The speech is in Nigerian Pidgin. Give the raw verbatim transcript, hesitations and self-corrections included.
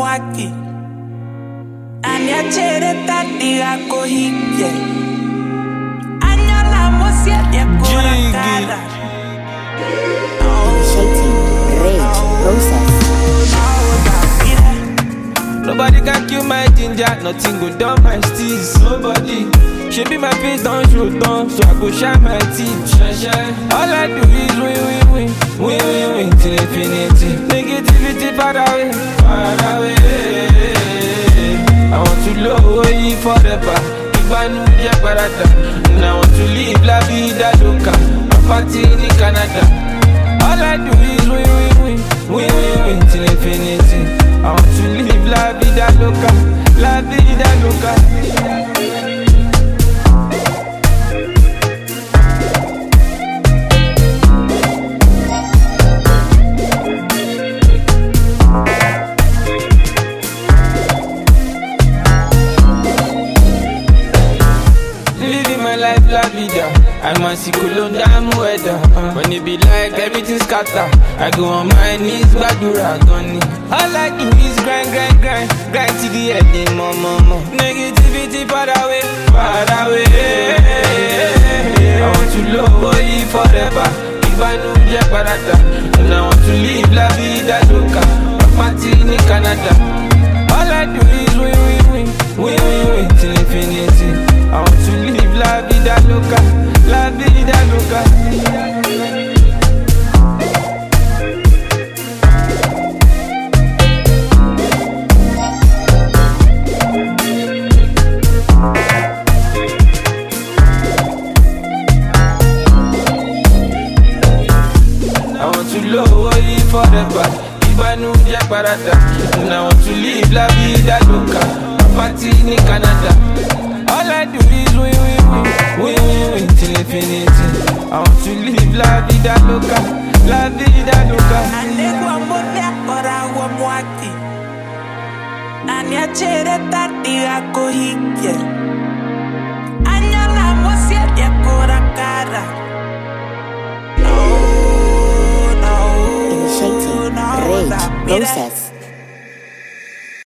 mwaki Aniachere tatiga kohike Anyala mosia ya kora cara Initiating rage process. Nobody can kill my ginger, nothing go down my steez. Nobody. She be my face down, show down, so I go shine my teeth. Shine, shine. All I do is win, win, win, win, win, win till infinity. Negativity far away, far away. I want to love you forever. If I knew ya barata, and I want to live la vida loca. I'm party in Canada. All I do is win, win, win, win, win, win till infinity. I want to live la vida loca, la vida loca. Living my life la vida. I'm a cyclone damn weather. uh. When it be like everything scatter, I go on my knees, badura gunny. All I do is grind, grind, grind, grind to the end, more, more, more. Negativity far away, far away. I want to love you forever. If I know ya barata, and I want to live la vida loca. I'm party in Canada. All I do is win, win, win, win, win, win till infinity. I want to live la vida loca, la vida loca. I want to love you forever. If I know ya barata, and I want to live la vida loca. I'm party in Canada. All I do is win, win, win, win, win, win till infinity. I want to live la vida loca, la vida loca. Anegwa motia kora wa mwaki Aniachere tatiga kohike Anyala mosia ya kora cara No, no, Initiating no, rage that- mira. process.